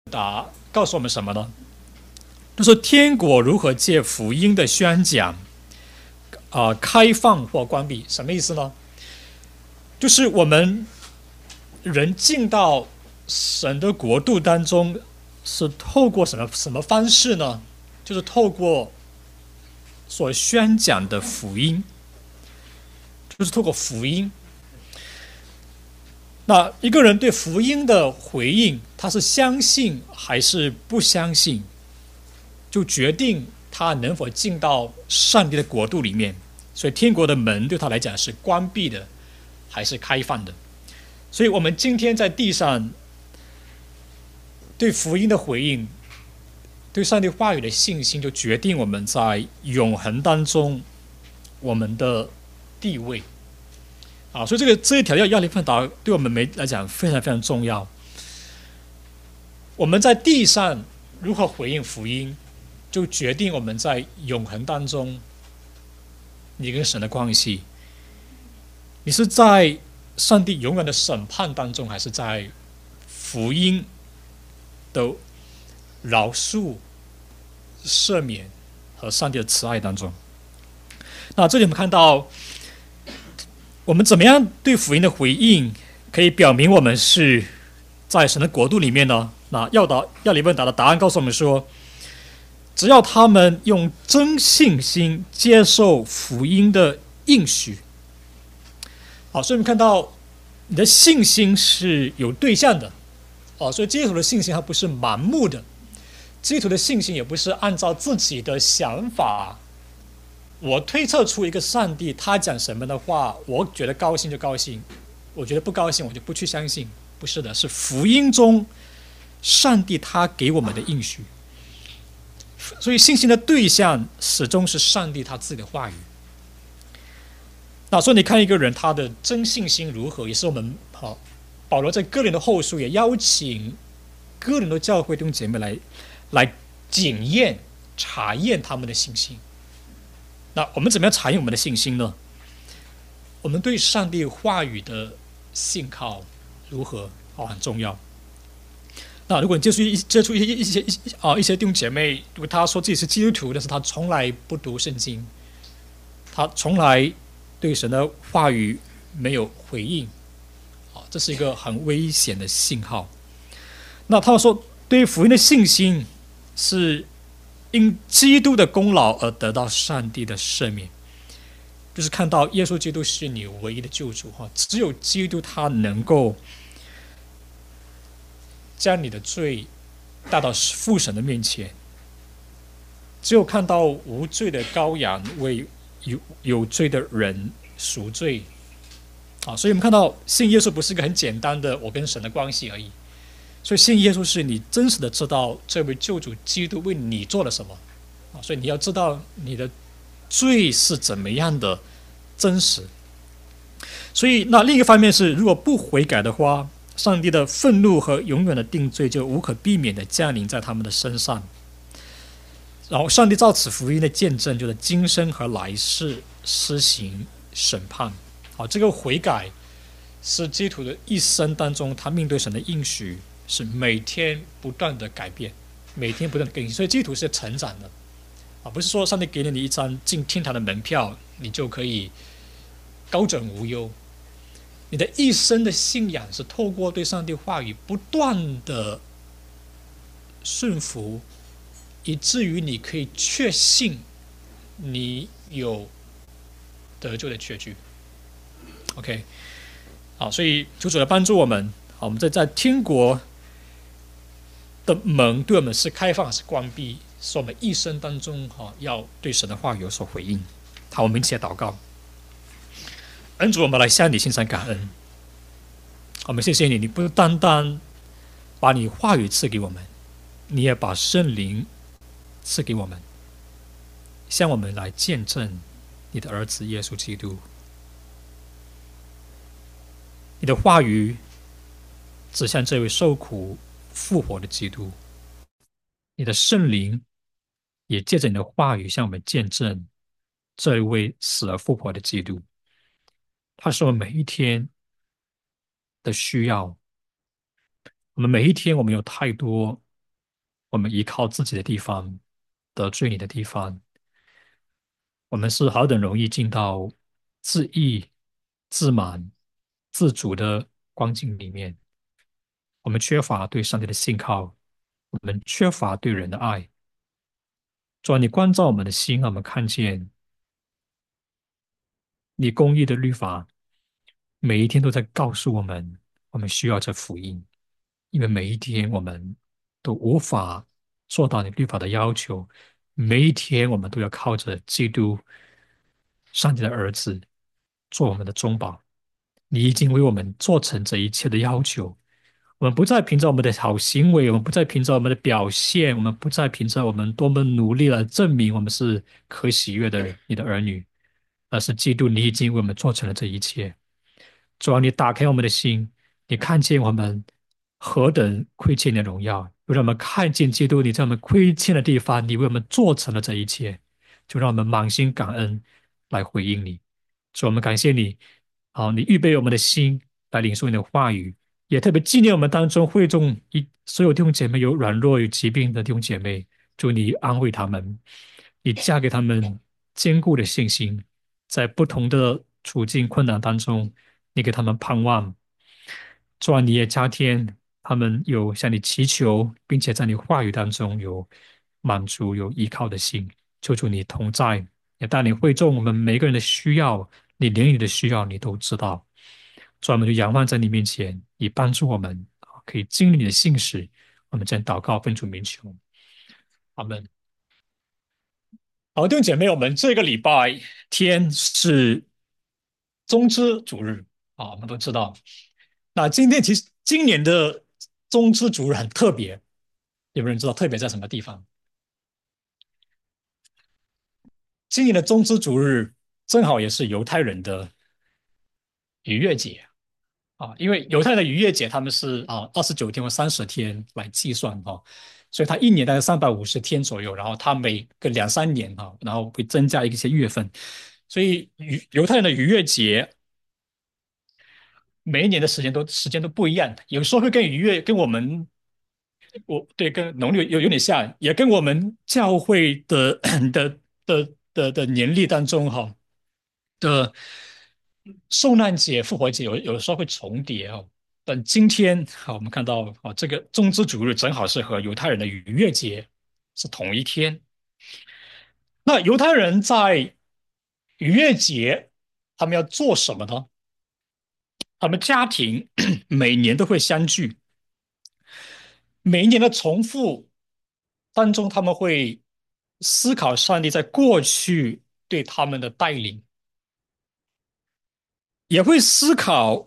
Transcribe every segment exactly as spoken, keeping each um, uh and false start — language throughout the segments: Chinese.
答告诉我们什么呢？就是天国如何借福音的宣讲，啊、呃开放或关闭，什么意思呢？就是我们人进到神的国度当中，是透过什么什么方式呢？就是透过所宣讲的福音，就是透过福音。那一个人对福音的回应，他是相信还是不相信，就决定他能否进到上帝的国度里面。所以天国的门对他来讲是关闭的还是开放的。所以我们今天在地上对福音的回应，对上帝话语的信心，就决定我们在永恒当中我们的地位啊。所以这个这一条要亚历芬达对我们没来讲非常非常重要。我们在地上如何回应福音，就决定我们在永恒当中你跟神的关系。你是在上帝永远的审判当中，还是在福音的饶恕、赦免和上帝的慈爱当中？那这里我们看到，我们怎么样对福音的回应，可以表明我们是在神的国度里面呢？那要答亚里问答的答案告诉我们说，只要他们用真信心接受福音的应许。好，所以我们看到你的信心是有对象的，哦，所以基督徒的信心它不是盲目的，基督徒的信心也不是按照自己的想法，我推测出一个上帝，他讲什么的话，我觉得高兴就高兴，我觉得不高兴我就不去相信，不是的，是福音中上帝他给我们的应许。所以信心的对象始终是上帝他自己的话语。那所以你看一个人他的真信心如何，也是我们好保罗在哥林多后书也邀请哥林多教会弟兄姐妹来来检验查验他们的信心。那我们怎么样查验我们的信心呢？我们对上帝话语的信靠如何哦，很重要。那如果你接触一接触一些一些一啊一些弟兄姐妹，如果他说自己是基督徒，但是他从来不读圣经，他从来对神的话语没有回应，啊，这是一个很危险的信号。那他们说，对于福音的信心是因基督的功劳而得到上帝的赦免，就是看到耶稣基督是你唯一的救主，哈，只有基督他能够将你的罪带到父神的面前，只有看到无罪的羔羊为有有罪的人赎罪啊，所以我们看到信耶稣不是一个很简单的我跟神的关系而已，所以信耶稣是你真实的知道这位救主基督为你做了什么啊，所以你要知道你的罪是怎么样的真实。所以那另一个方面是，如果不悔改的话，上帝的愤怒和永远的定罪就无可避免的降临在他们的身上。然后上帝照此福音的见证，就是今生和来世施行审判。好，这个悔改是基督徒的一生当中，他面对神的应许是每天不断的改变，每天不断的更新。所以基督徒是成长的啊，不是说上帝给了你一张进天堂的门票，你就可以高枕无忧。你的一生的信仰是透过对上帝话语不断的顺服，以至于你可以确信你有得救的确据。OK， 好，所以求主来帮助我们，好，我们在在天国的门对我们是开放还是关闭，是我们一生当中哈要对神的话语有所回应。好，我们一起来祷告。恩主，我们来向你献上感恩。我们谢谢你，你不单单把你话语赐给我们，你也把圣灵赐给我们，向我们来见证你的儿子耶稣基督。你的话语指向这位受苦复活的基督，你的圣灵也借着你的话语向我们见证这一位死而复活的基督。他是我们每一天的需要，我们每一天我们有太多我们依靠自己的地方，得罪你的地方，我们是何等容易进到自义、自满、自主的光景里面。我们缺乏对上帝的信靠，我们缺乏对人的爱。主啊，你关照我们的心，让我们看见你公义的律法，每一天都在告诉我们，我们需要这福音，因为每一天我们都无法做到你律法的要求，每一天我们都要靠着基督，上帝的儿子，做我们的中保。你已经为我们做成这一切的要求，我们不再凭着我们的好行为，我们不再凭着我们的表现，我们不再凭着我们多么努力来证明我们是可喜悦的你的儿女，而是基督你已经为我们做成了这一切。主啊，你打开我们的心，你看见我们何等亏欠你的荣耀，又让我们看见基督你在我们亏欠的地方，你为我们做成了这一切，就让我们满心感恩来回应你。主，我们感谢你，好，你预备我们的心来领受你的话语，也特别纪念我们当中会众一所有弟兄姐妹有软弱有疾病的弟兄姐妹，祝你安慰他们，你加给他们坚固的信心，在不同的处境困难当中。你给他们盼望，主啊，你也加添他们有向你祈求，并且在你话语当中有满足、有依靠的心。求主你同在，也带领会众我们每个人的需要，你连你的需要你都知道。主啊，我们就仰望在你面前，以帮助我们啊可以经历你的信使。我们将祷告奉主名求，阿门。好，弟兄姐妹，我们这个礼拜天是中之主日啊，我们都知道。那今天其实今年的中之主日很特别，有没有人知道特别在什么地方？今年的中之主日正好也是犹太人的逾越节啊，因为犹太的逾越节他们是啊二十九天或三十天来计算哈、所以他一年大概三百五十天左右，然后他每个两三年哈、然后会增加一些月份，所以犹犹太人的逾越节每一年的时间都时间都不一样，有时候会跟逾越跟我们我对跟农历有有点像，也跟我们教会的的的的的年历当中哈的受难节、复活节有有的时候会重叠哦。但今天好，我们看到啊，这个中之主日正好是和犹太人的逾越节是同一天。那犹太人在逾越节他们要做什么呢？他们家庭每年都会相聚，每一年的重复当中，他们会思考上帝在过去对他们的带领，也会思考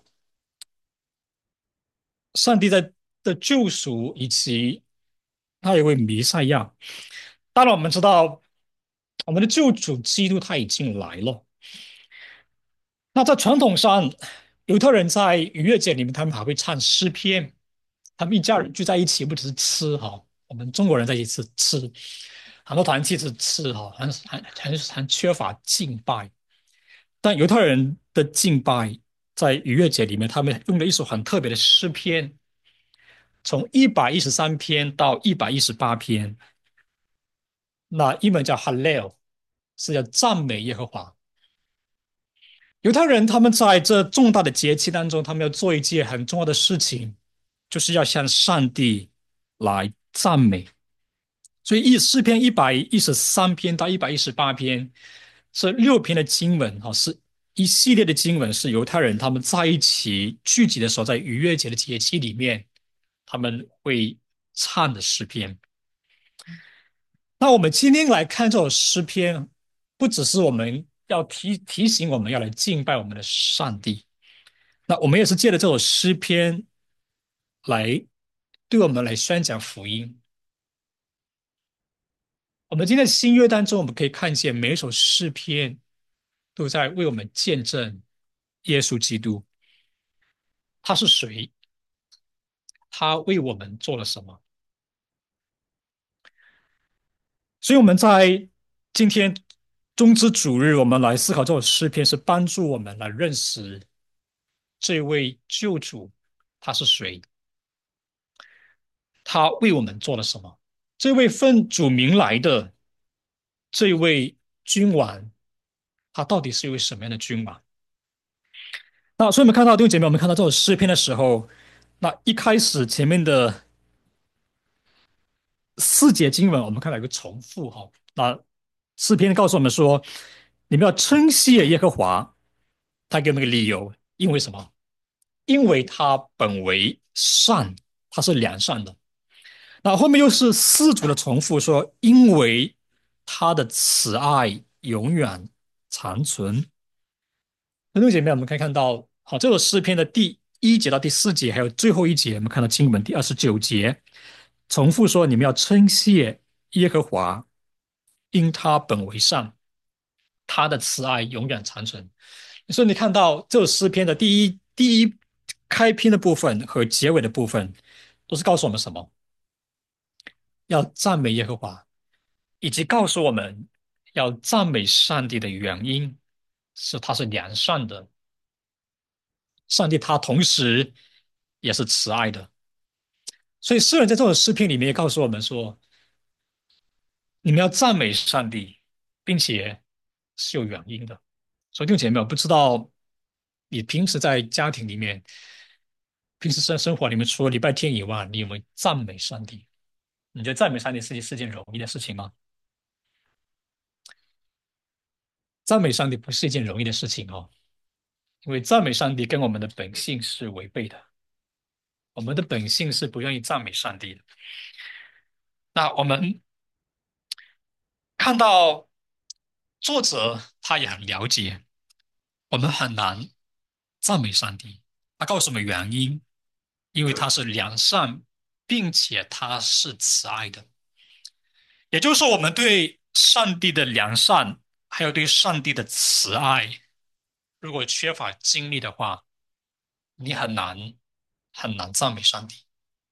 上帝在的救赎以及那一位弥赛亚。当然，我们知道我们的救主基督他已经来了。那在传统上，犹太人在逾越节里面，他们还会唱诗篇。他们一家人聚在一起，不只是吃哈，我们中国人在一起吃，很多团体是吃哈，很很很很缺乏敬拜。但犹太人的敬拜在逾越节里面，他们用了一首很特别的诗篇，从一百一十三篇到一百一十八篇，那英文叫 Hallel，是要赞美耶和华。犹太人他们在这重大的节期当中，他们要做一件很重要的事情，就是要向上帝来赞美。所以一诗篇一百一十三篇到一百一十八篇这六篇的经文，哈，是一系列的经文，是犹太人他们在一起聚集的时候，在逾越节的节期里面，他们会唱的诗篇。那我们今天来看这首诗篇，不只是我们要提提醒我们要来敬拜我们的上帝，那我们也是借着这首诗篇来对我们来宣讲福音。我们今天的新约当中，我们可以看见每一首诗篇都在为我们见证耶稣基督，他是谁，他为我们做了什么。所以我们在今天中之主日，我们来思考这首诗篇，是帮助我们来认识这位救主他是谁，他为我们做了什么。 这位奉主名来的这位君王，他到底是一位什么样的君王？那所以我们看到弟兄姐妹，我们看到这首诗篇的时候，那一开始前面的四节经文，我们看到一个重复哈。那诗篇告诉我们说，你们要称谢耶和华，他给我们个理由，因为什么？因为他本为善，他是良善的。那后面又是四组的重复说，因为他的慈爱永远长存。弟兄姐妹，我们可以看到，好，这首诗篇的第一节到第四节，还有最后一节，我们看到经文第二十九节，重复说：你们要称谢耶和华，因他本为善，他的慈爱永远长存。所以你看到这首诗篇的第一第一开篇的部分和结尾的部分，都是告诉我们什么？要赞美耶和华，以及告诉我们要赞美上帝的原因是他是良善的，上帝他同时也是慈爱的。所以诗人在这首诗篇里面也告诉我们说，你们要赞美上帝，并且是有原因的。所以弟兄姐妹，我不知道你平时在家庭里面，平时生生活里面，除了礼拜天以外，你有没有赞美上帝？你觉得赞美上帝是是件容易的事情吗？赞美上帝不是一件容易的事情哦，因为赞美上帝跟我们的本性是违背的。我们的本性是不愿意赞美上帝的。那我们看到作者他也很了解，我们很难赞美上帝。他告诉我们原因，因为他是良善，并且他是慈爱的。也就是说，我们对上帝的良善，还有对上帝的慈爱，如果缺乏经历的话，你很难很难赞美上帝。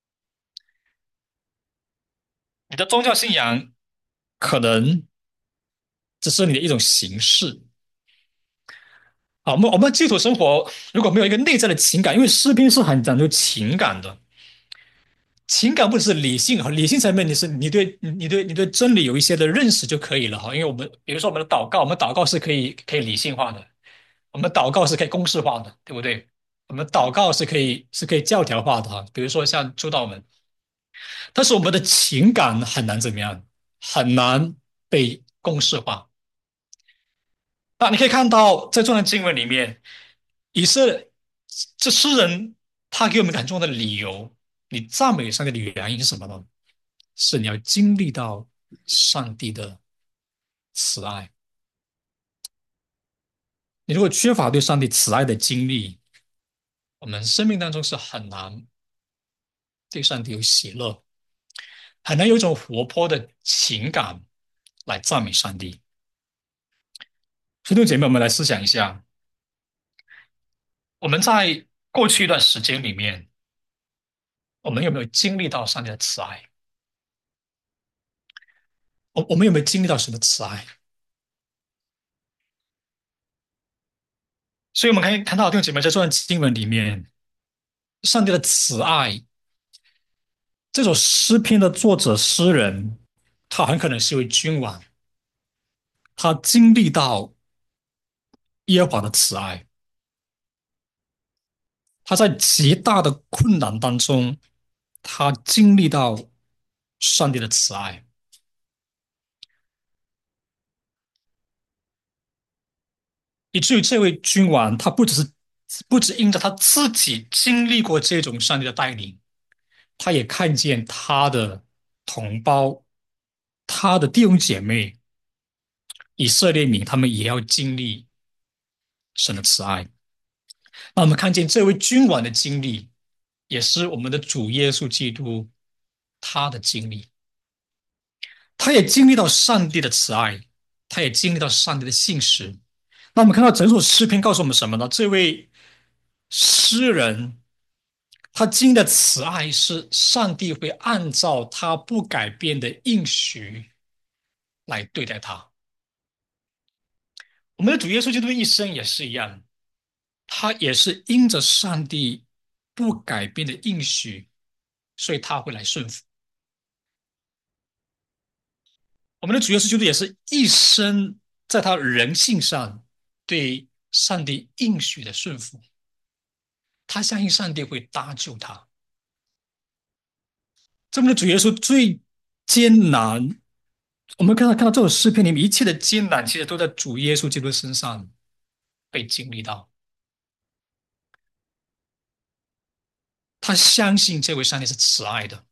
你的宗教信仰可能只是你的一种形式。啊，我们我们基础生活如果没有一个内在的情感，因为诗篇是很讲究情感的，情感不只是理性哈，理性层面你是你对你对你对真理有一些的认识就可以了哈。因为我们比如说我们的祷告，我们祷告是可以可以理性化的，我们祷告是可以公式化的，对不对？我们祷告是可以是可以教条化的哈。比如说像主导文，但是我们的情感很难怎么样，很难被公式化。那你可以看到，在这段经文里面，以色这诗人他给我们很重要的理由，你赞美上帝的原因是什么呢？是你要经历到上帝的慈爱。你如果缺乏对上帝慈爱的经历，我们生命当中是很难对上帝有喜乐，很难有一种活泼的情感来赞美上帝。弟兄姐妹，我们来思想一下，我们在过去一段时间里面，我们有没有经历到上帝的慈爱？我我们有没有经历到神的慈爱？所以，我们可以看到弟兄姐妹在这段经文里面，上帝的慈爱。这首诗篇的作者诗人，他很可能是一位君王，他经历到耶和华的慈爱，他在极大的困难当中，他经历到上帝的慈爱，以至于这位君王，他不只是不只因着他自己经历过这种上帝的带领，他也看见他的同胞、他的弟兄姐妹、以色列民，他们也要经历神的慈爱。那我们看见这位君王的经历，也是我们的主耶稣基督他的经历，他也经历到上帝的慈爱，他也经历到上帝的信实。那我们看到整首诗篇告诉我们什么呢？这位诗人他经历的慈爱是上帝会按照他不改变的应许来对待他。我们的主耶稣基督的一生也是一样，他也是因着上帝不改变的应许，所以他会来顺服。 我们的主耶稣基督也是一生在他人性上对上帝应许的顺服，他相信上帝会搭救他。这么的主耶稣最艰难，我们看到看到这首诗篇里面一切的艰难，其实都在主耶稣基督身上被经历到。他相信这位上帝是慈爱的，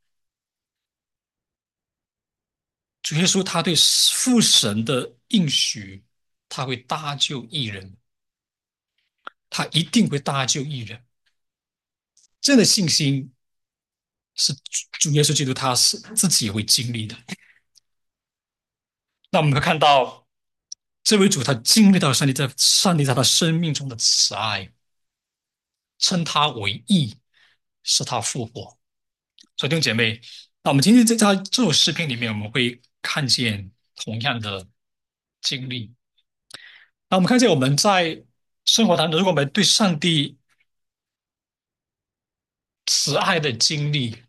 主耶稣他对父神的应许，他会搭救义人，他一定会搭救义人。这样的信心是主主耶稣基督他是自己也会经历的。那我们会看到这位主他经历到上帝在上帝在他生命中的慈爱，称他为义，使他复活。所以弟兄姐妹，那我们今天在在这首诗篇里面，我们会看见同样的经历。那我们看见我们在生活当中，如果我们对上帝慈爱的经历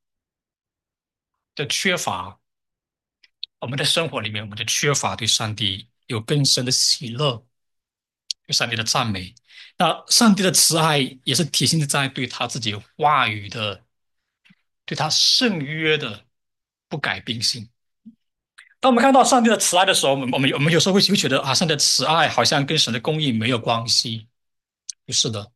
的缺乏，我们的生活里面我们就缺乏对上帝有更深的喜乐，对上帝的赞美。那上帝的慈爱也是体现在对他自己话语的、对他圣约的不改变性。当我们看到上帝的慈爱的时候，我们我们我们有时候会会觉得啊，上帝的慈爱好像跟神的公义没有关系。不是的，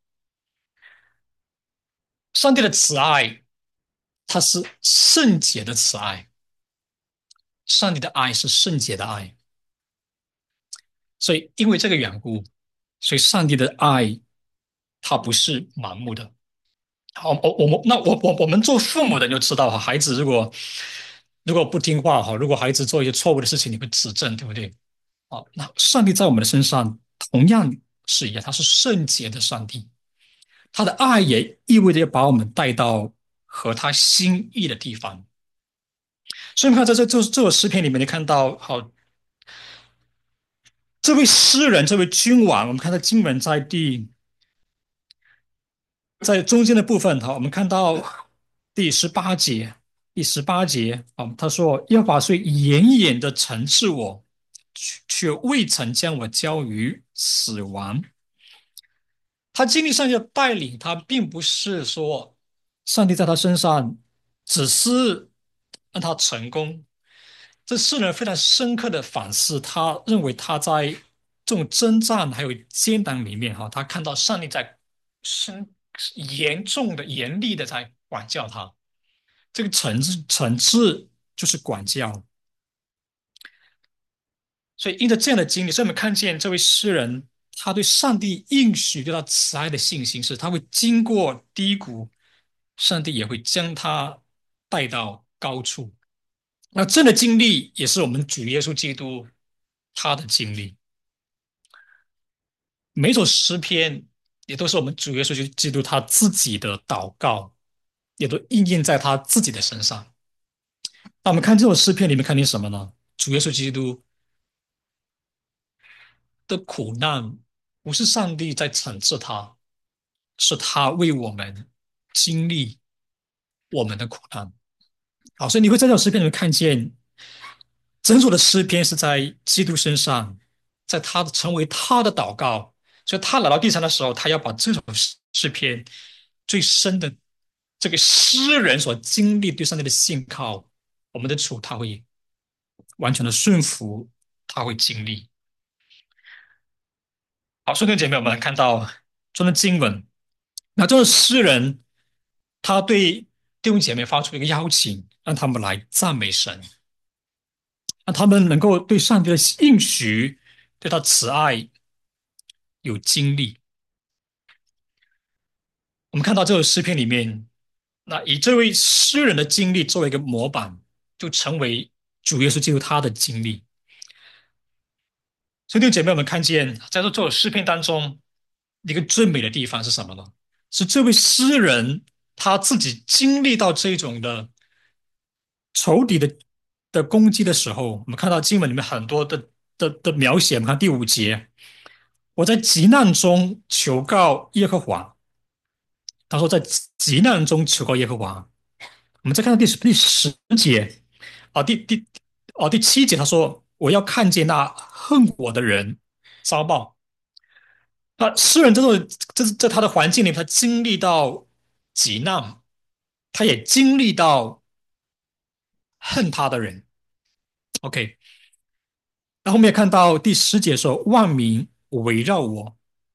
上帝的慈爱，它是圣洁的慈爱。上帝的爱是圣洁的爱，所以因为这个缘故，所以上帝的爱它不是盲目的。好，我我们那我我我们做父母的就知道哈，孩子如果如果不听话哈，如果孩子做一些错误的事情，你会指正，对不对？好，那上帝在我们的身上同样是一样，他是圣洁的上帝，他的爱也意味着要把我们带到合他心意的地方。所以，你看，在这这这首诗篇里面，你看到，好，这位诗人，这位君王，我们看到经文在第在中间的部分，哈，我们看到第十八节，第十八节，啊，他说：“耶和华虽严严的惩治我，却却未曾将我交于死亡。”他经历上帝的带领，他并不是说上帝在他身上只是让他成功。这诗人非常深刻的反思，他认为他在这种征战还有艰难里面，哈，他看到上帝在深严重的、严厉的在管教他。这个惩治惩治就是管教，所以因着这样的经历，所以我们看见这位诗人他对上帝应许对他慈爱的信心是，他会经过低谷，上帝也会将他带到高处。那这样的经历也是我们主耶稣基督他的经历。每首诗篇也都是我们主耶稣基督他自己的祷告，也都应验在他自己的身上。那我们看这首诗篇里面看见什么呢？主耶稣基督的苦难不是上帝在惩治他，是他为我们经历我们的苦难。好，所以你会在这首诗篇里面看见，整首的诗篇是在基督身上，在他的成为他的祷告。所以他来到地上的时候，他要把这首诗篇最深的这个诗人所经历对上帝的信靠，我们的主他会完全的顺服，他会经历。好，兄弟姐妹，我们看到中的经文，那这个诗人他对弟兄姐妹发出一个邀请，让他们来赞美神，让他们能够对上帝的应许、对他慈爱有经历。我们看到这个诗篇里面，那以这位诗人的经历作为一个模板，就成为主耶稣基督他的经历。所以弟兄姐妹，我们看见在这首诗篇当中，一个最美的地方是什么呢？是这位诗人他自己经历到这种的仇敌的的攻击的时候，我们看到经文里面很多的的的描写。我们看第五节，我在急难中求告耶和华。他说在急难中求告耶和华。我们再看到第十第十节啊，第第哦，第七节他说：“我要看见那恨我的人遭报。”那诗人这种，这是在他的环境里，他经历到极难，他也经历到恨他的人。OK，那后面看到第十节说：“万民围绕我。”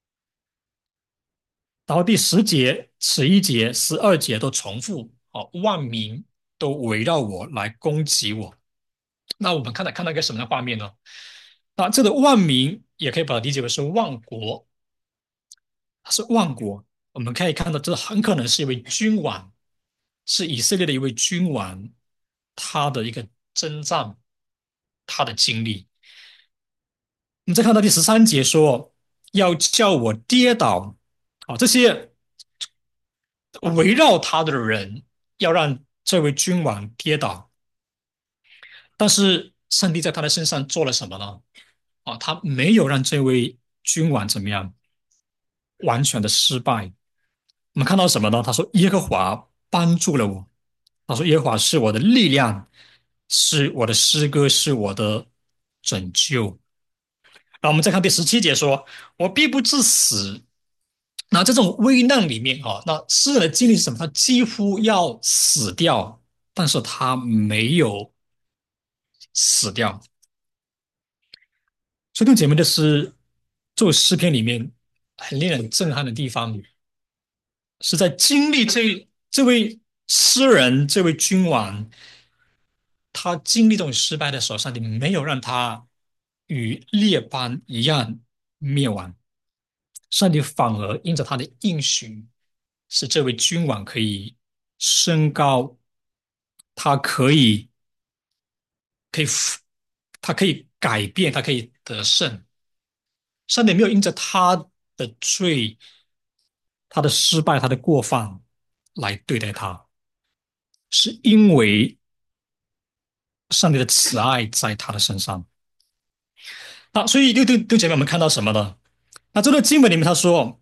然后第十节、十一节、十二节都重复，哦，万民都围绕我来攻击我。那我们看到看到一个什么样的画面呢？那这个万民也可以把它理解为是万国，它是万国。我们可以看到，这很可能是一位君王，是以色列的一位君王，他的一个征战，他的经历。我们再看到第十三节说，要叫我跌倒，啊、这些围绕他的人要让这位君王跌倒，但是上帝在他的身上做了什么呢？啊，他没有让这位君王怎么样完全的失败。我们看到什么呢？他说：“耶和华帮助了我。”他说：“耶和华是我的力量，是我的诗歌，是我的拯救。”然后我们再看第十七节说：“我必不致死。”那在这种危难里面啊，那诗人的经历是什么？他几乎要死掉，但是他没有死掉。所以，弟兄姐妹，的是这首诗篇里面很令人震撼的地方，是在经历这这位诗人、这位君王，他经历这种失败的时候，上帝没有让他与列邦一样灭亡，上帝反而因着他的应许，使这位君王可以升高，他可以可以他可以改变，他可以得胜。上帝没有因着他的罪、他的失败、他的过犯来对待他，是因为上帝的慈爱在他的身上。那所以六六六姐妹，我们看到什么呢？那这段经文里面他说，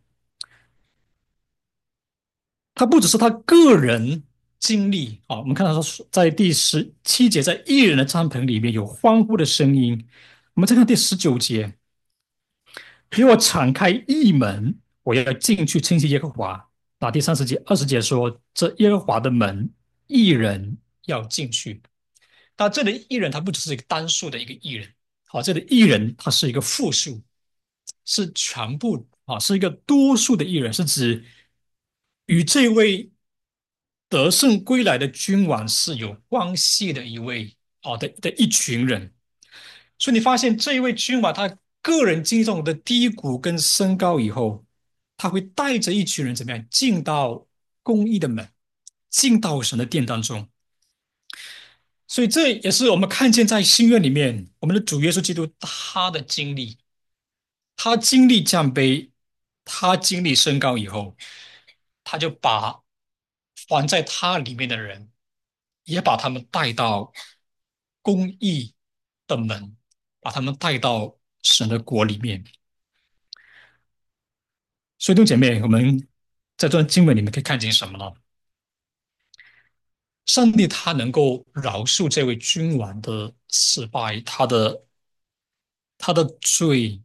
他不只是他个人经历啊，我们看到说在第十七节，在艺人的帐篷里面有欢呼的声音。我们再看第十九节，给我敞开义门，我要进去称谢耶和华。那第三十节、二十节说，这耶和华的门，义人要进去。那这里艺人他不只是一个单数的一个艺人，好，这里艺人他是一个复数，是全部啊，是一个多数的艺人，是指与这位得胜归来的君王是有关系的一位啊的的一群人。所以你发现这一位君王他个人经历中的低谷跟升高以后，他会带着一群人怎么样进到公义的门，进到神的殿当中。所以这也是我们看见在新约里面，我们的主耶稣基督他的经历，他经历降卑，他经历升高以后，他就把还在他里面的人，也把他们带到公义的门，把他们带到神的国里面。所以，弟兄姐妹，我们在这段经文里面可以看见什么呢？上帝他能够饶恕这位君王的失败，他的他的罪，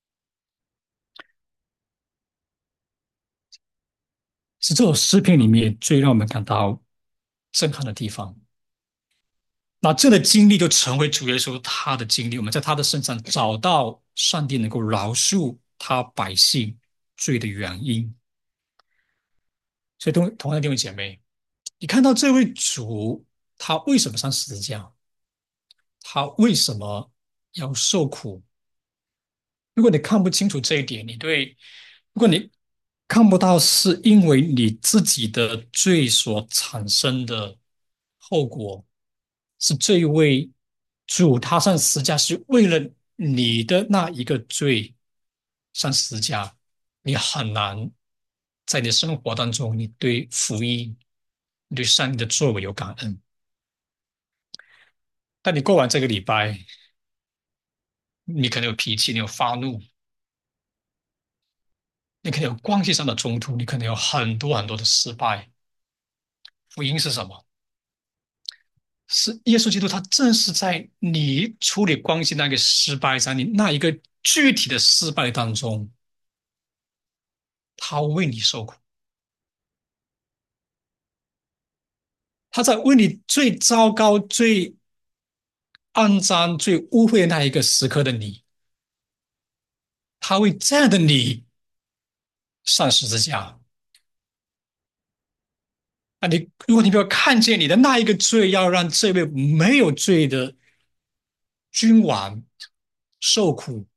是这首诗篇里面最让我们感到震撼的地方。那这个经历就成为主耶稣他的经历，我们在他的身上找到上帝能够饶恕他百姓罪的原因。所以同同样的弟兄姐妹，你看到这位主他为什么上十字架？他为什么要受苦？如果你看不清楚这一点，你对，如果你看不到是因为你自己的罪所产生的后果，是这一位主他上十字架是为了你的那一个罪上十字架，你很难在你的生活当中，你对福音、你对上帝的作为有感恩。但你过完这个礼拜，你可能有脾气，你有发怒，你可能有关系上的冲突，你可能有很多很多的失败。福音是什么？ 是耶稣基督，他正是在你处理关系那个失败上，你那一个具体的失败当中，他为你受苦，他在为你最糟糕、最肮脏、最污秽的那一个时刻的你，他为这样的你上十字架。啊，你如果你没有看见你的那一个罪，要让这位没有罪的君王受苦，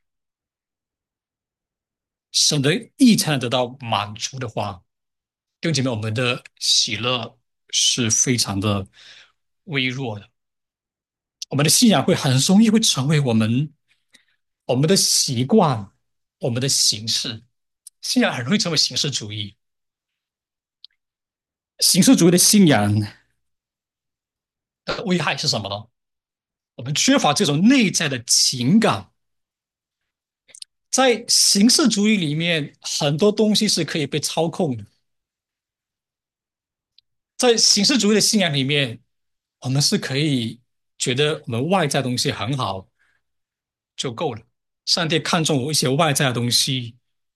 省得义才能得到满足的话，弟兄姐妹，我们的喜乐是非常的微弱的。我们的信仰会很容易会成为我们我们的习惯，我们的形式。信仰很容易成为形式主义。形式主义的信仰的危害是什么呢？我们缺乏这种内在的情感。在形式主义里面，很多东西是可以被操控的。在形式主义的信仰里面，我们是可以觉得我们外在东西很好就够了。上帝看重我一些外在的东西，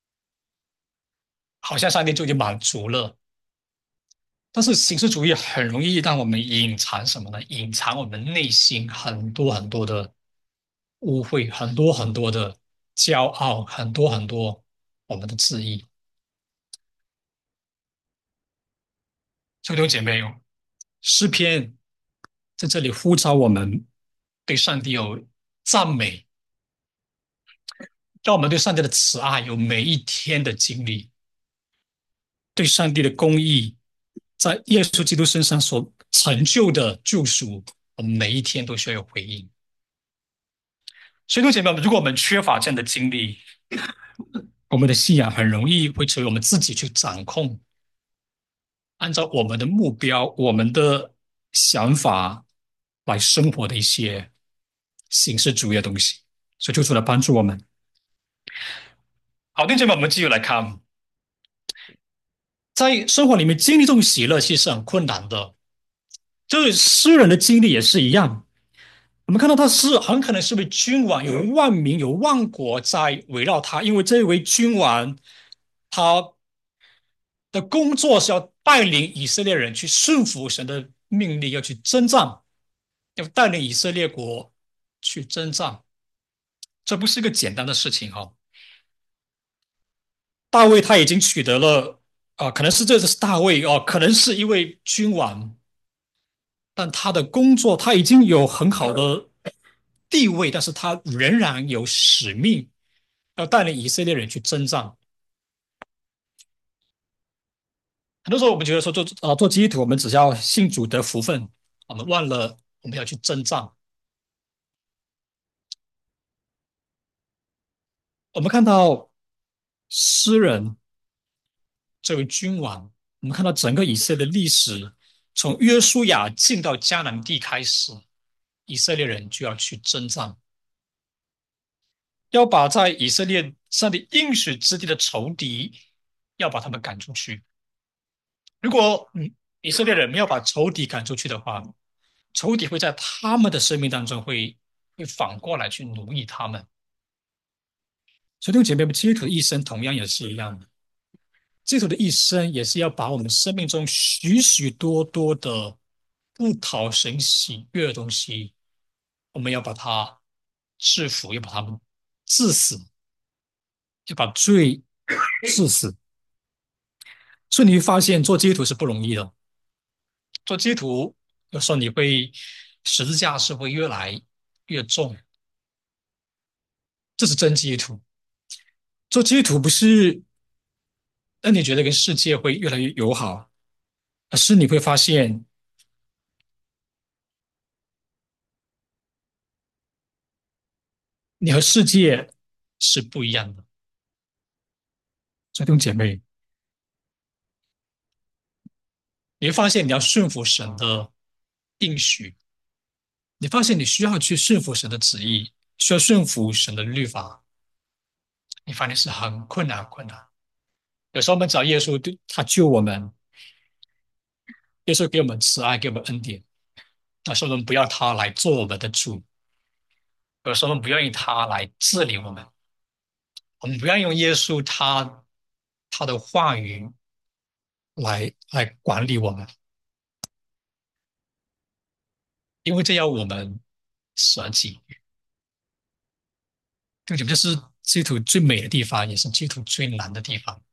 好像上帝就已经满足了。但是形式主义很容易让我们隐藏什么呢？隐藏我们内心很多很多的污秽，很多很多的骄傲，很多很多我们的自义。所以，弟兄姐妹，诗篇在这里呼召我们对上帝有赞美，让我们对上帝的慈爱有每一天的经历，对上帝的公义在耶稣基督身上所成就的救赎，我们每一天都需要有回应。所以，弟兄姐妹们，如果我们缺乏这样的经历，我们的信仰很容易会成为我们自己去掌控，按照我们的目标、我们的想法来生活的一些形式主义的东西。所以，就主来帮助我们。好，弟兄姐妹，我们继续来看，在生活里面经历这种喜乐，其实是很困难的。就是诗人的经历也是一样，我们看到他是很可能是位君王，有万民、有万国在围绕他，因为这位君王他的工作是要带领以色列人去顺服神的命令，要去征战，要带领以色列国去征战，这不是一个简单的事情哈、哦。大卫他已经取得了啊、呃可能是这是大卫哦、呃可能是一位君王，但他的工作他已经有很好的地位，但是他仍然有使命，要带领以色列人去征战。很多时候我们觉得说做啊、呃做基督徒，我们只要信主得福分，我们忘了我们要去征战。我们看到诗人这位君王，我们看到整个以色列的历史，从约书亚进到迦南地开始，以色列人就要去征战，要把在以色列上的应许之地的仇敌，要把他们赶出去。如果嗯以色列人没有把仇敌赶出去的话，仇敌会在他们的生命当中会会反过来去奴役他们。所以，弟兄姐妹们，基督徒的一生同样也是一样的。基督徒的一生也是要把我们生命中许许多多的不讨神喜悦的东西，我们要把它制服，要把它们治死，要把罪治死。所以你会发现，做基督徒是不容易的。做基督徒有时候你会十字架是会越来越重，这是真基督徒。做基督徒不是让你觉得跟世界会越来越友好，而是你会发现你和世界是不一样的。所以弟兄姐妹，你会发现你要顺服神的应许，你发现你需要去顺服神的旨意，需要顺服神的律法，你发现是很困难、很困难。有时候我们找耶稣，他救我们，耶稣给我们慈爱，给我们恩典， 但是我们不要他来做我们的主，有时候我们不愿意他来治理我们，我们不愿意用耶稣他他的话语来来管理我们，因为这要我们舍己。这个就是基督徒最美的地方，也是基督徒最难的地方。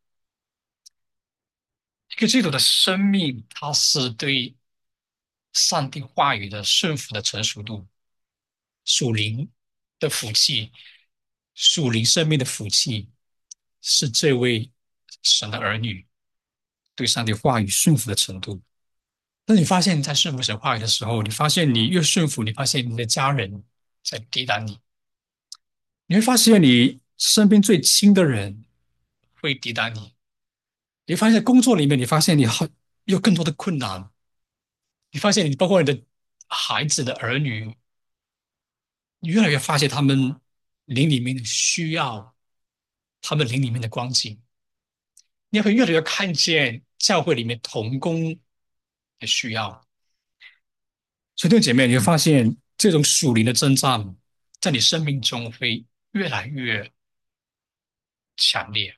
一个基督徒的生命，它是对上帝话语的顺服的成熟度，属灵的福气，属灵生命的福气，是这位神的儿女对上帝话语顺服的程度。那你发现，在顺服神话语的时候，你发现你越顺服，你发现你的家人在抵挡你，你会发现你身边最亲的人会抵挡你，你会发现在工作里面，你发现你好有更多的困难，你发现你包括你的孩子的儿女，你越来越发现他们灵里面的需要，他们灵里面的光景，你也会越来越看见教会里面同工的需要。所以，弟兄姐妹，你会发现这种属灵的征战，在你生命中会越来越强烈。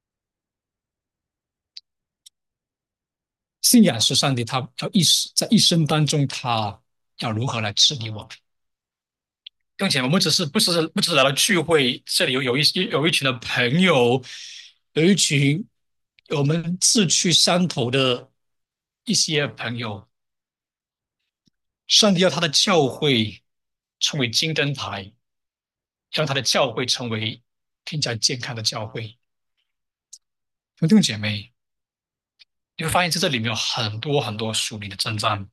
信仰是上帝他要一生在一生当中，他要如何来治理我们。并且我们只是不是不只是来到聚会，这里有有一有一群的朋友，有一群我们志趣相投的一些朋友。上帝要他的教会成为金灯台，让他的教会成为更加健康的教会。弟兄姐妹，你会发现在这里面有很多很多属灵的征战。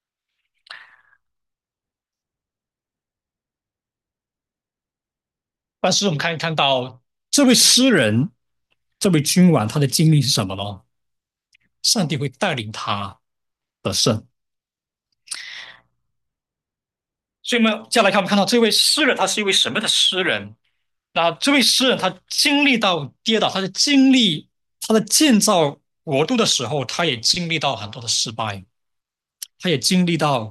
但是我们可以看到，这位诗人，这位君王，他的经历是什么呢？上帝会带领他得胜。所以，我们接下来看，我们看到这位诗人，他是一位什么的诗人？那这位诗人，他经历到跌倒，他是经历他的建造国度的时候，他也经历到很多的失败，他也经历到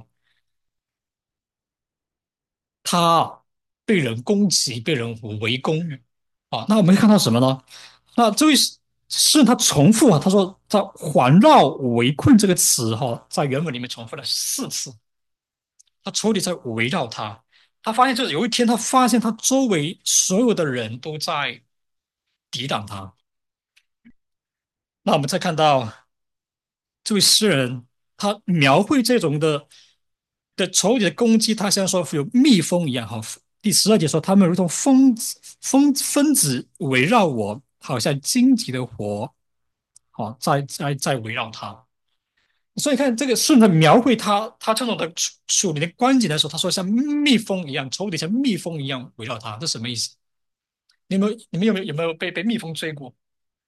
他被人攻击、被人围攻啊。那我们看到什么呢？那这位诗人他重复啊，他说在环绕围困这个词哈，在原文里面重复了四次。他仇敌在围绕他，他发现就是有一天，他发现他周围所有的人都在抵挡他。那我们再看到这位诗人，他描绘这种的的仇敌的攻击，他像说有蜜蜂一样哈。第十二节说，他们如同蜂蜂分子围绕我，好像荆棘的火，好在在在围绕他。所以看这个顺着描绘他他这种的处处理的观景的时候，他说像蜜蜂一样，仇敌像蜜蜂一样围绕他，这什么意思？你们你们有没有有没有被被蜜蜂追过？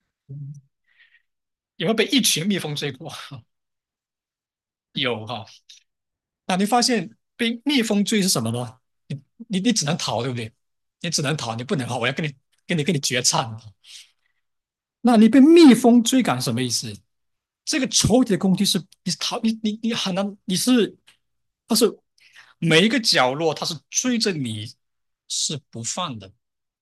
有没有被一群蜜蜂追过？有哈。那你发现被蜜蜂追是什么呢？你你你只能逃，对不对？你只能逃，你不能哈，我要跟你跟你跟你决战。那你被蜜蜂追赶什么意思？这个仇敌的攻击是你逃你你你很难，你是它是每一个角落，它是追着你是不放的。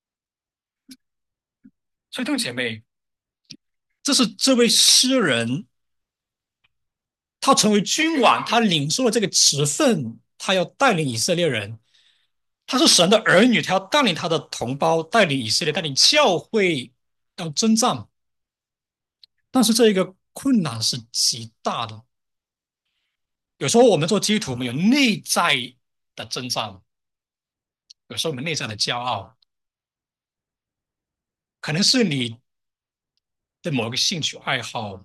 所以，弟兄姐妹，这是这位诗人，他成为君王，他领受了这个职分，他要带领以色列人。他是神的儿女，他要带领他的同胞，带领以色列，带领教会要征战。但是这一个困难是极大的。有时候我们做基督徒，我们有内在的征战，有时候我们内在的骄傲，可能是你的某一个兴趣爱好，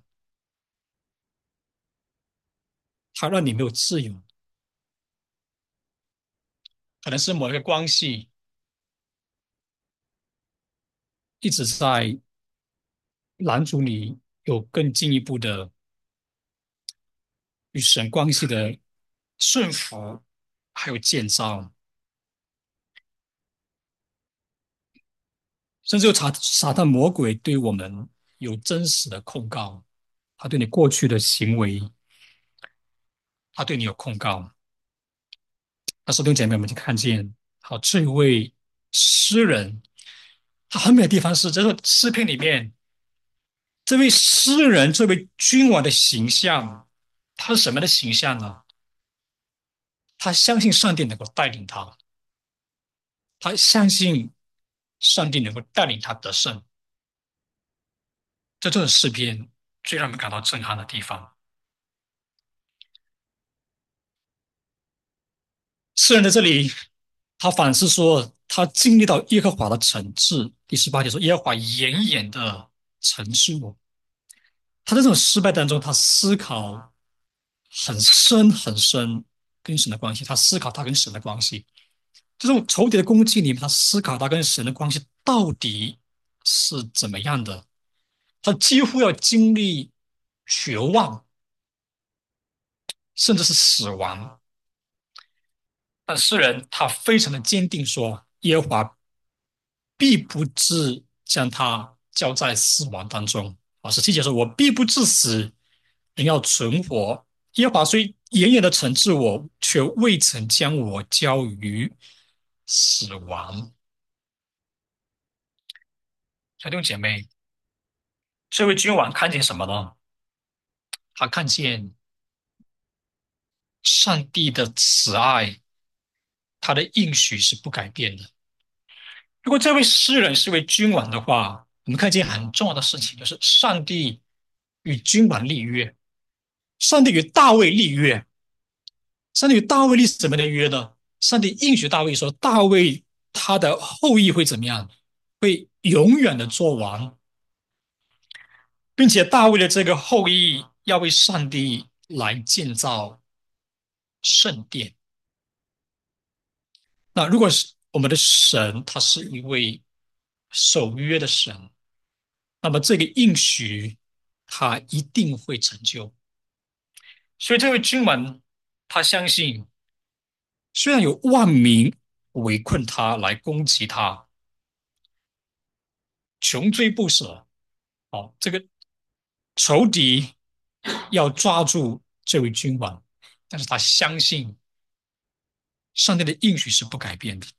它让你没有自由；可能是某一个关系一直在拦阻你有更进一步的与神关系的顺服，还有建造，甚至有撒撒旦魔鬼对我们有真实的控告，他对你过去的行为，他对你有控告。 那时候弟兄姐妹，我们就看见，好，这位诗人，他很美的地方是，这个诗篇里面，这位诗人，这位君王的形象，他是什么的形象呢？他相信上帝能够带领他，他相信上帝能够带领他得胜。这就是诗篇最让人感到震撼的地方。诗人在这里，他反思说，他经历到耶和华的惩治。第十八节说，耶和华严严的惩治我。他在这种失败当中，他思考很深很深跟神的关系，他思考他跟神的关系。这种仇敌的攻击里面，他思考他跟神的关系到底是怎么样的。他几乎要经历绝望，甚至是死亡。但诗人他非常的坚定说，耶和华必不至将他交在死亡当中。啊，十七节说：“我必不致死，人要存活。耶和华虽严严的惩治我，却未曾将我交于死亡。”弟兄姐妹，这位君王看见什么呢？他看见上帝的慈爱，他的应许是不改变的。如果这位诗人是位君王的话，我们看见很重要的事情，就是上帝与君王立约，上帝与大卫立约。上帝与大卫立什么的约呢？上帝应许大卫说，大卫他的后裔会怎么样？会永远的做王，并且大卫的这个后裔要为上帝来建造圣殿。那如果是我们的神，他是一位守约的神，那么这个应许他一定会成就。所以这位君王他相信，虽然有万民围困他来攻击他，穷追不舍，哦，这个仇敌要抓住这位君王，但是他相信上帝的应许是不改变的。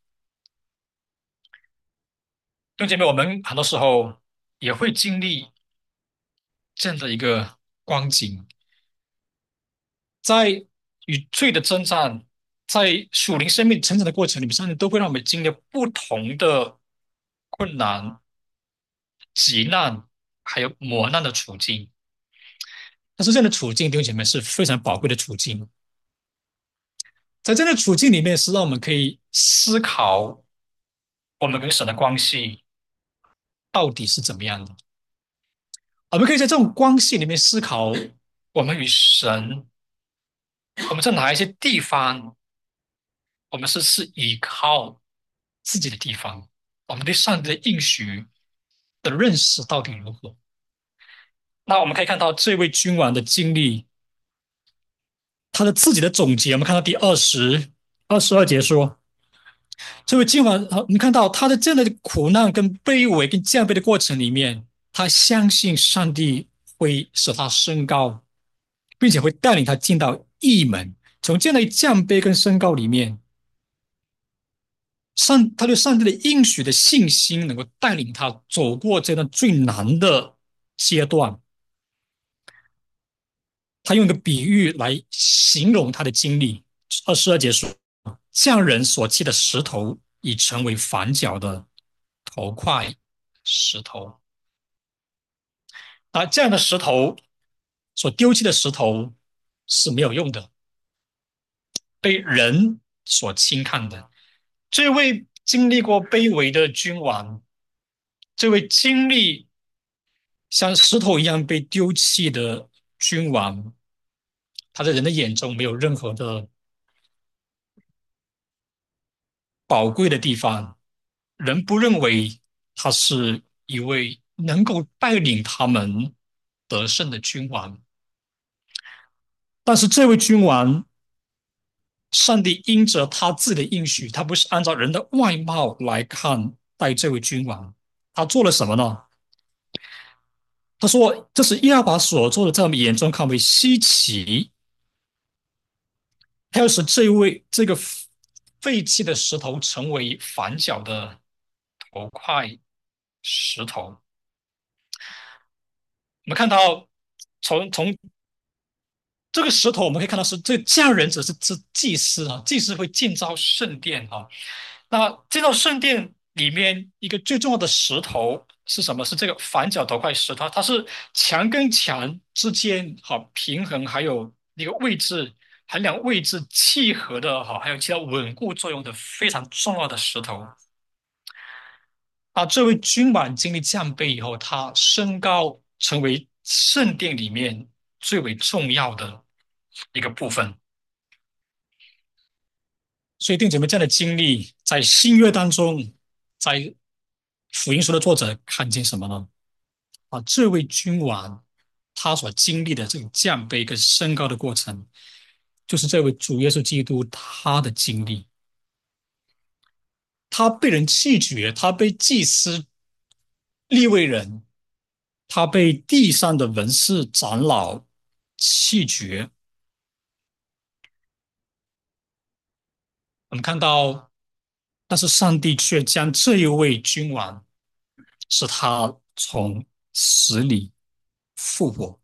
弟兄姐妹，我们很多时候也会经历这样的一个光景，在与罪的征战，在属灵生命成长的过程里面，上帝都会让我们经历不同的困难、急难，还有磨难的处境。但是这样的处境，弟兄姐妹是非常宝贵的处境。在这样的处境里面，是让我们可以思考我们跟神的关系到底是怎么样的。我们可以在这种关系里面思考，我们与神，我们在哪一些地方，我们是是依靠自己的地方，我们对上帝的应许的认识到底如何？那我们可以看到这位君王的经历，他的自己的总结。我们看到第二十二十二节说，这位君王，我们看到他的这样的苦难、跟卑微、跟降卑的过程里面，他相信上帝会使他升高，并且会带领他进到义门。从这样的降卑跟升高里面，上他对上帝的应许的信心，能够带领他走过这段最难的阶段。他用一个比喻来形容他的经历。二十二节说，匠人所砌的石头已成为反脚的头块石头。那这样的石头所丢弃的石头是没有用的，被人所轻看的。这位经历过卑微的君王，这位经历像石头一样被丢弃的君王，他在人的眼中没有任何的宝贵的地方，人不认为他是一位能够带领他们得胜的君王。但是这位君王，上帝因着他自己的应许，他不是按照人的外貌来看待这位君王，他做了什么呢？他说：“这是耶和华所做的，在我们眼中看为稀奇。他要使这位这个废弃的石头成为反脚的头块石头。我们看到从从这个石头，我们可以看到是这匠人者是是祭司啊，祭司会建造圣殿啊。那建造圣殿里面一个最重要的石头是什么？是这个反角头块石头，它是墙跟墙之间好平衡，还有一个位置衡量位置契合的哈，还有起到稳固作用的非常重要的石头。啊，这位君王经历降卑以后，他升高成为圣殿里面最为重要的一个部分。所以，弟兄姐妹，这样的经历在新约当中，在福音书的作者看见什么呢？啊，这位君王他所经历的这个降卑跟升高的过程，就是这位主耶稣基督他的经历。他被人弃绝，他被祭司、利未人，他被地上的文士、长老弃绝。我们看到，但是上帝却将这一位君王，使他从死里复活。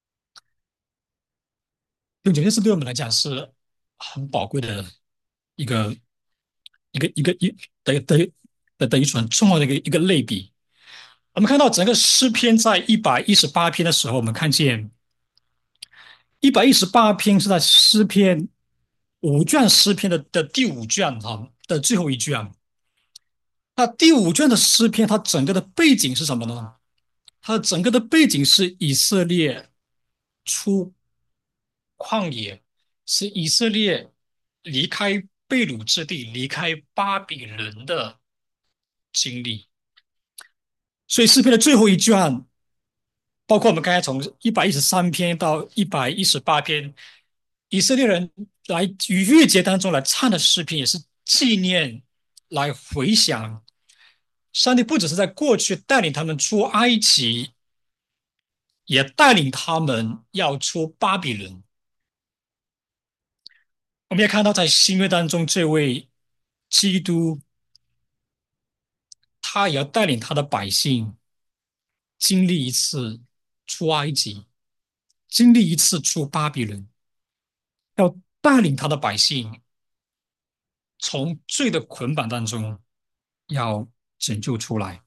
用这件事对我们来讲是很宝贵的一个一个一个一的的的的一种很重要的一个一个类比。我们看到整个诗篇在一百一十八篇的时候，我们看见一百一十八篇是在诗篇五卷诗篇的的第五卷哈的最后一卷。那第五卷的诗篇，它整个的背景是什么呢？它整个的背景是以色列出旷野，是以色列离开被掳之地、离开巴比伦的经历。所以诗篇的最后一卷，包括我们刚才从一百一十三篇到一百一十八篇，以色列人来逾越节当中来唱的诗篇，也是纪念、来回想上帝不只是在过去带领他们出埃及，也带领他们要出巴比伦。我们也看到，在新约当中，这位基督，他也要带领他的百姓经历一次出埃及，经历一次出巴比伦，要带领他的百姓从罪的捆绑当中要拯救出来。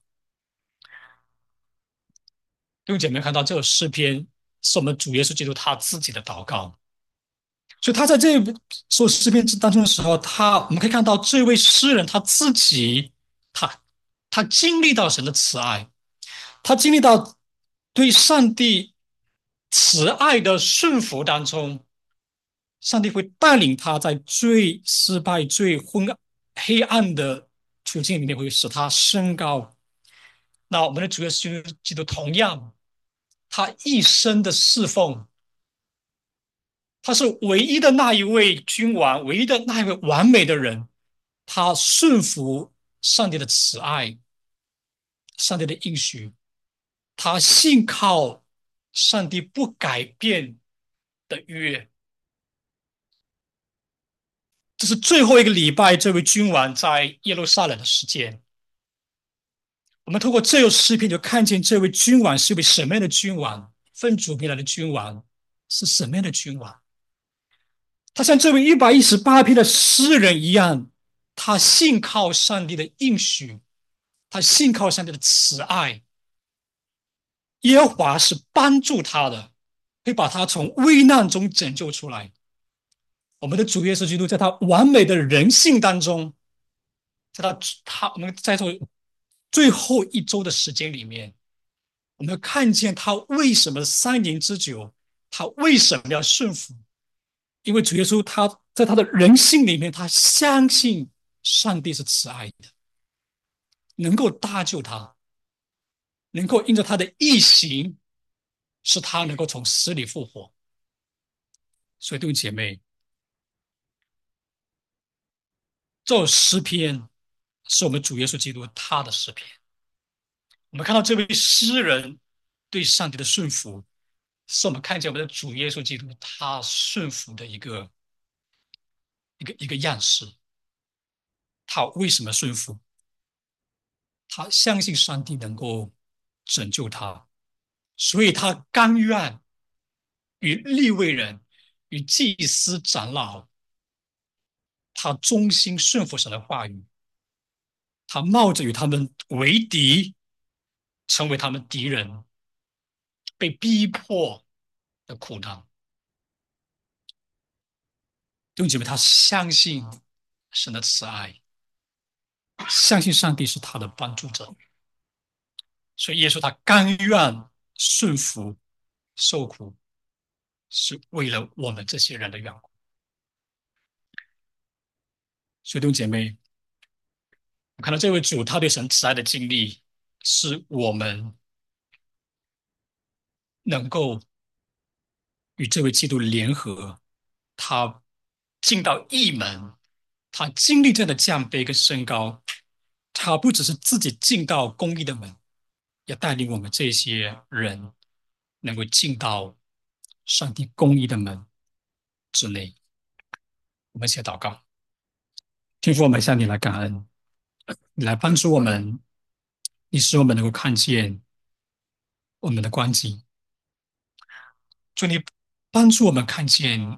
弟兄姐妹看到这个诗篇是我们主耶稣基督他自己的祷告，所以他在这首诗篇当中的时候，他我们可以看到这位诗人他自己，他他经历到神的慈爱，他经历到对上帝慈爱的顺服当中，上帝会带领他在最失败、最昏暗、黑暗的处境里面，会使他升高。那我们的主耶稣基督同样，他一生的侍奉，他是唯一的那一位君王，唯一的那一位完美的人。他顺服上帝的慈爱，上帝的应许，他信靠上帝不改变的约。这是最后一个礼拜，这位君王在耶路撒冷的时间。我们通过这首诗篇就看见这位君王是一位什么样的君王，分主平来的君王是什么样的君王。他像这位一百一十八篇的诗人一样，他信靠上帝的应许，他信靠上帝的慈爱。耶和华是帮助他的，会把他从危难中拯救出来。我们的主耶稣基督在他完美的人性当中，在他他我们在做最后一周的时间里面，我们要看见他为什么三年之久，他为什么要顺服？因为主耶稣他在他的人性里面，他相信上帝是慈爱的，能够搭救他，能够因着他的义行，使他能够从死里复活。所以，弟兄姐妹，这首诗篇是我们主耶稣基督他的诗篇。我们看到这位诗人对上帝的顺服，是我们看见我们的主耶稣基督他顺服的一个一个一个样式。 他为什么顺服？他相信上帝能够拯救他，所以他甘愿与利未人、与祭司长老，他忠心顺服神的话语，他冒着与他们为敌，成为他们敌人，被逼迫的苦难。弟兄姐妹，他相信神的慈爱，相信上帝是他的帮助者，所以耶稣他甘愿顺服、受苦，是为了我们这些人的缘故。所以弟兄姐妹，我看到这位主他对神慈爱的经历，是我们能够与这位基督联合，他进到义门，他经历这样的降卑跟升高，他不只是自己进到公义的门，也带领我们这些人能够进到上帝公义的门之内。我们一起来祷告。天父，我们向你来感恩，你来帮助我们，你使我们能够看见我们的关系。祝你帮助我们看见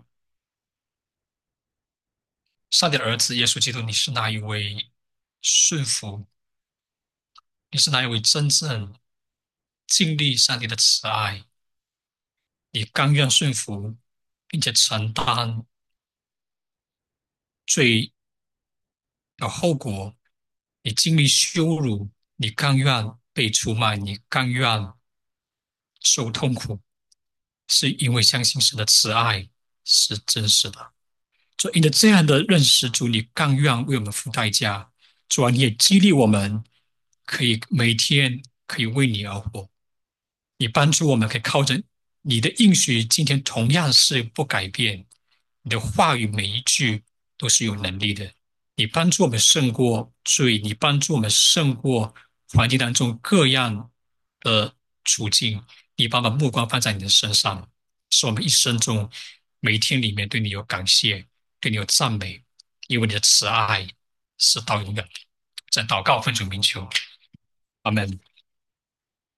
上帝的儿子耶稣基督，你是那一位顺服，你是那一位真正经历上帝的慈爱，你甘愿顺服，并且承担罪的后果，你经历羞辱，你甘愿被出卖，你甘愿受痛苦，是因为相信神的慈爱是真实的。主，因着这样的认识，主，你甘愿为我们付代价。主啊，你也激励我们，可以每天可以为你而活。你帮助我们，可以靠着你的应许，今天同样是不改变。你的话语每一句都是有能力的。你帮助我们胜过罪，你帮助我们胜过环境当中各样的处境。你把把目光放在你的身上，使我们一生中每一天里面对你有感谢，对你有赞美，因为你的慈爱是到永远的。在祷告奉主名求，阿门。